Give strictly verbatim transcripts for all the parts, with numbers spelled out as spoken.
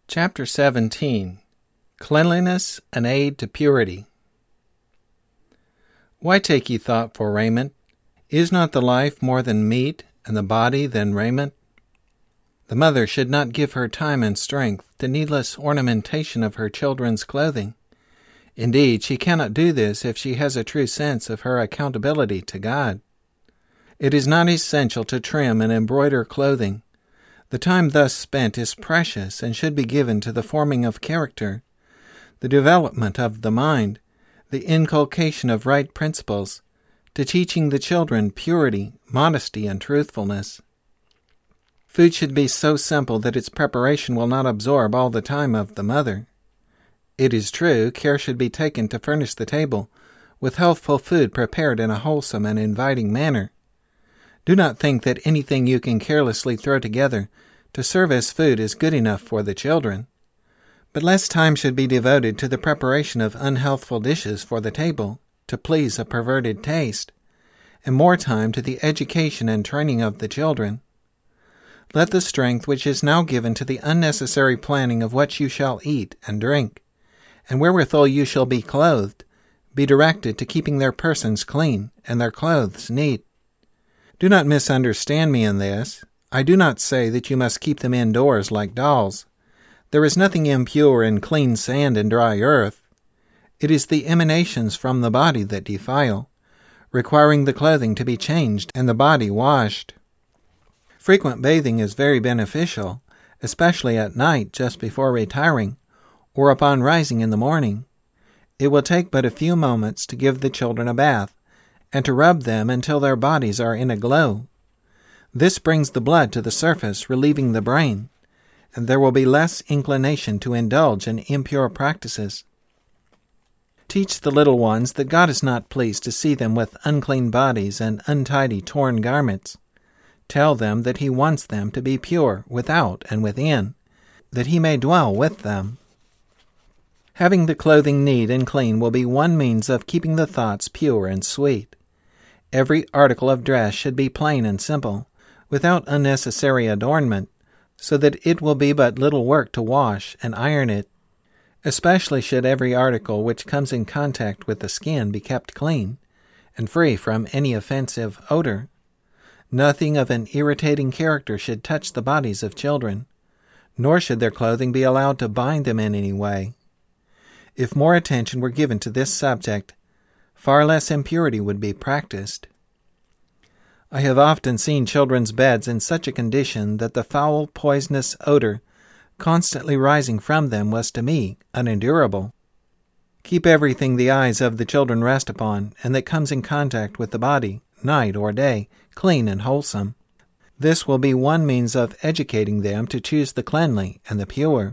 Chapter seventeen. Cleanliness, an Aid to Purity. Why take ye thought for raiment? Is not the life more than meat, and the body than raiment? The mother should not give her time and strength to needless ornamentation of her children's clothing. Indeed, she cannot do this if she has a true sense of her accountability to God. It is not essential to trim and embroider clothing. The time thus spent is precious and should be given to the forming of character, the development of the mind, the inculcation of right principles, to teaching the children purity, modesty, and truthfulness. Food should be so simple that its preparation will not absorb all the time of the mother. It is true, care should be taken to furnish the table with healthful food prepared in a wholesome and inviting manner. Do not think that anything you can carelessly throw together to serve as food is good enough for the children. But less time should be devoted to the preparation of unhealthful dishes for the table, to please a perverted taste, and more time to the education and training of the children. Let the strength which is now given to the unnecessary planning of what you shall eat and drink, and wherewithal you shall be clothed, be directed to keeping their persons clean and their clothes neat. Do not misunderstand me in this. I do not say that you must keep them indoors like dolls. There is nothing impure in clean sand and dry earth. It is the emanations from the body that defile, requiring the clothing to be changed and the body washed. Frequent bathing is very beneficial, especially at night just before retiring, or upon rising in the morning. It will take but a few moments to give the children a bath, and to rub them until their bodies are in a glow. This brings the blood to the surface, relieving the brain, and there will be less inclination to indulge in impure practices. Teach the little ones that God is not pleased to see them with unclean bodies and untidy torn garments. Tell them that He wants them to be pure without and within, that He may dwell with them. Having the clothing neat and clean will be one means of keeping the thoughts pure and sweet. Every article of dress should be plain and simple, without unnecessary adornment, so that it will be but little work to wash and iron it. Especially should every article which comes in contact with the skin be kept clean, and free from any offensive odor. Nothing of an irritating character should touch the bodies of children, nor should their clothing be allowed to bind them in any way. If more attention were given to this subject, far less impurity would be practiced. I have often seen children's beds in such a condition that the foul, poisonous odor constantly rising from them was to me unendurable. Keep everything the eyes of the children rest upon, and that comes in contact with the body, night or day, clean and wholesome. This will be one means of educating them to choose the cleanly and the pure.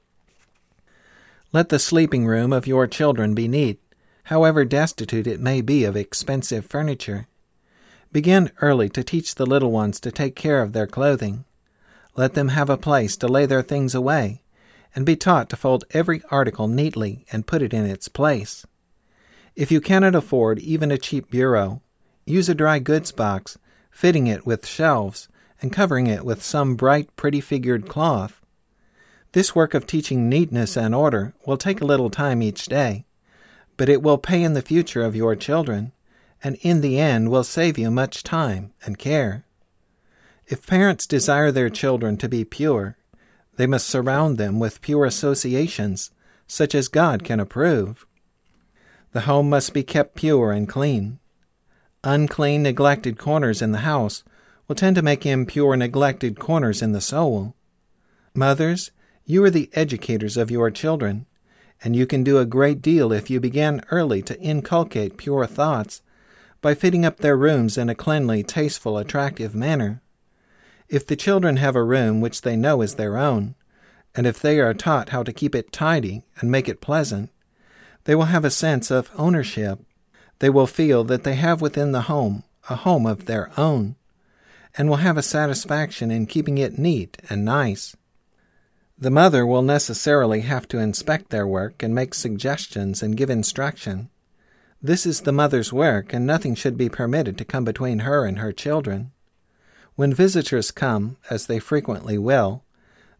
Let the sleeping room of your children be neat, however destitute it may be of expensive furniture. Begin early to teach the little ones to take care of their clothing. Let them have a place to lay their things away, and be taught to fold every article neatly and put it in its place. If you cannot afford even a cheap bureau, use a dry goods box, fitting it with shelves, and covering it with some bright, pretty-figured cloth. This work of teaching neatness and order will take a little time each day, but it will pay in the future of your children, and in the end will save you much time and care. If parents desire their children to be pure, they must surround them with pure associations, such as God can approve. The home must be kept pure and clean. Unclean, neglected corners in the house will tend to make impure, neglected corners in the soul. Mothers, you are the educators of your children, and you can do a great deal if you begin early to inculcate pure thoughts by fitting up their rooms in a cleanly, tasteful, attractive manner. If the children have a room which they know is their own, and if they are taught how to keep it tidy and make it pleasant, they will have a sense of ownership. They will feel that they have within the home a home of their own, and will have a satisfaction in keeping it neat and nice. The mother will necessarily have to inspect their work and make suggestions and give instruction. This is the mother's work, and nothing should be permitted to come between her and her children. When visitors come, as they frequently will,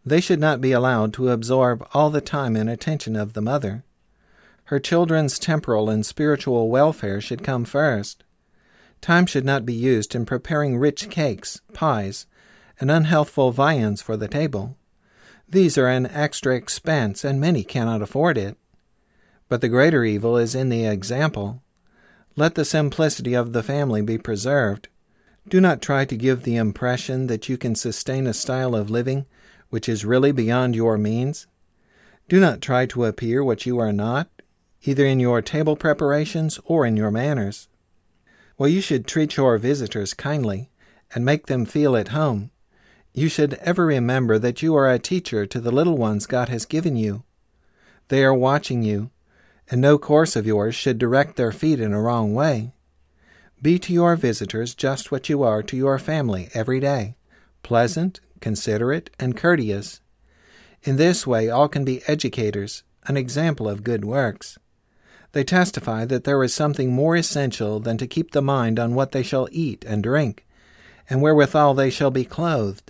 They should not be allowed to absorb all the time and attention of the mother. Her children's temporal and spiritual welfare should come first. Time should not be used in preparing rich cakes, pies, and unhealthful viands for the table. These are an extra expense, and many cannot afford it. But the greater evil is in the example. Let the simplicity of the family be preserved. Do not try to give the impression that you can sustain a style of living which is really beyond your means. Do not try to appear what you are not, either in your table preparations or in your manners. While you should treat your visitors kindly and make them feel at home, you should ever remember that you are a teacher to the little ones God has given you. They are watching you, and no course of yours should direct their feet in a wrong way. Be to your visitors just what you are to your family every day, pleasant, considerate, and courteous. In this way all can be educators, an example of good works. They testify that there is something more essential than to keep the mind on what they shall eat and drink, and wherewithal they shall be clothed.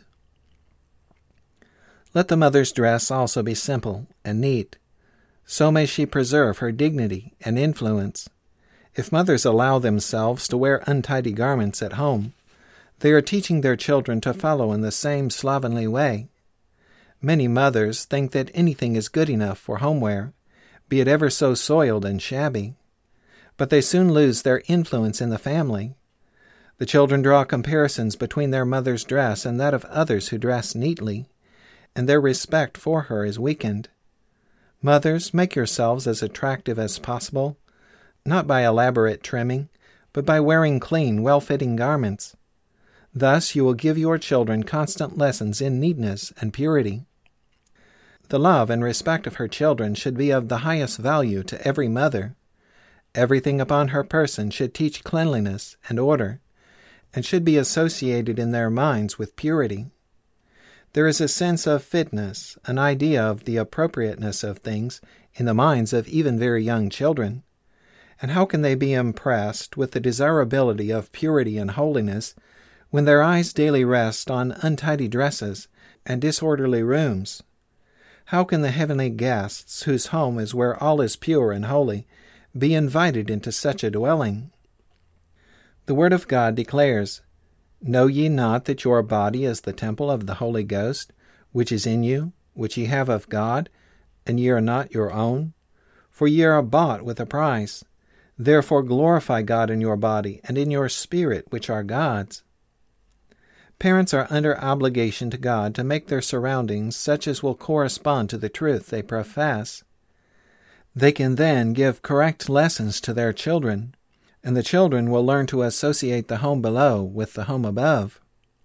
Let the mother's dress also be simple and neat. So may she preserve her dignity and influence. If mothers allow themselves to wear untidy garments at home, they are teaching their children to follow in the same slovenly way. Many mothers think that anything is good enough for homeware, be it ever so soiled and shabby. But they soon lose their influence in the family. The children draw comparisons between their mother's dress and that of others who dress neatly, and their respect for her is weakened. Mothers, make yourselves as attractive as possible, not by elaborate trimming, but by wearing clean, well-fitting garments. Thus you will give your children constant lessons in neatness and purity. The love and respect of her children should be of the highest value to every mother. Everything upon her person should teach cleanliness and order, and should be associated in their minds with purity. There is a sense of fitness, an idea of the appropriateness of things in the minds of even very young children. And how can they be impressed with the desirability of purity and holiness when their eyes daily rest on untidy dresses and disorderly rooms? How can the heavenly guests, whose home is where all is pure and holy, be invited into such a dwelling? The Word of God declares, "Know ye not that your body is the temple of the Holy Ghost, which is in you, which ye have of God, and ye are not your own? For ye are bought with a price. Therefore glorify God in your body and in your spirit, which are God's." Parents are under obligation to God to make their surroundings such as will correspond to the truth they profess. They can then give correct lessons to their children, and the children will learn to associate the home below with the home above.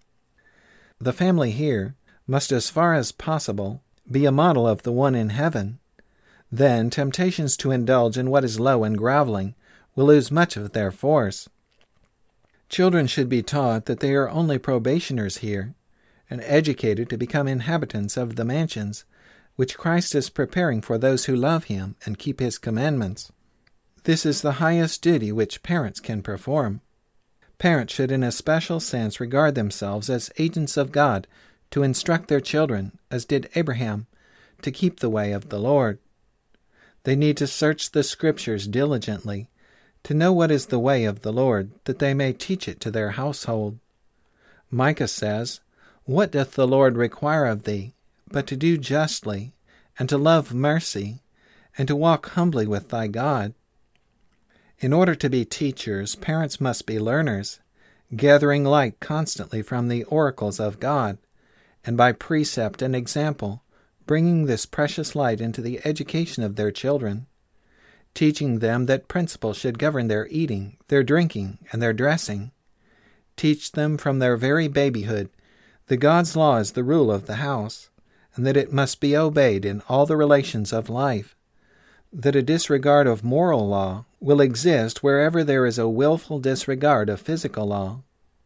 The family here must, as far as possible, be a model of the one in heaven. Then temptations to indulge in what is low and groveling will lose much of their force. Children should be taught that they are only probationers here, and educated to become inhabitants of the mansions which Christ is preparing for those who love him and keep his commandments. This is the highest duty which parents can perform. Parents should in a special sense regard themselves as agents of God to instruct their children, as did Abraham, to keep the way of the Lord. They need to search the Scriptures diligently, to know what is the way of the Lord, that they may teach it to their household. Micah says, "What doth the Lord require of thee, but to do justly, and to love mercy, and to walk humbly with thy God?" In order to be teachers, parents must be learners, gathering light constantly from the oracles of God, and by precept and example, bringing this precious light into the education of their children, teaching them that principles should govern their eating, their drinking, and their dressing. Teach them from their very babyhood that God's law is the rule of the house, and that it must be obeyed in all the relations of life, that a disregard of moral law will exist wherever there is a willful disregard of physical law.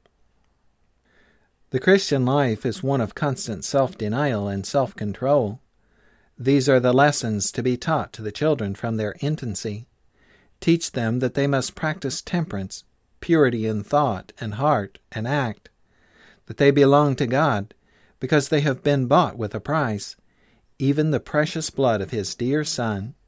The Christian life is one of constant self-denial and self-control. These are the lessons to be taught to the children from their infancy. Teach them that they must practice temperance, purity in thought and heart and act, that they belong to God, because they have been bought with a price, even the precious blood of his dear Son.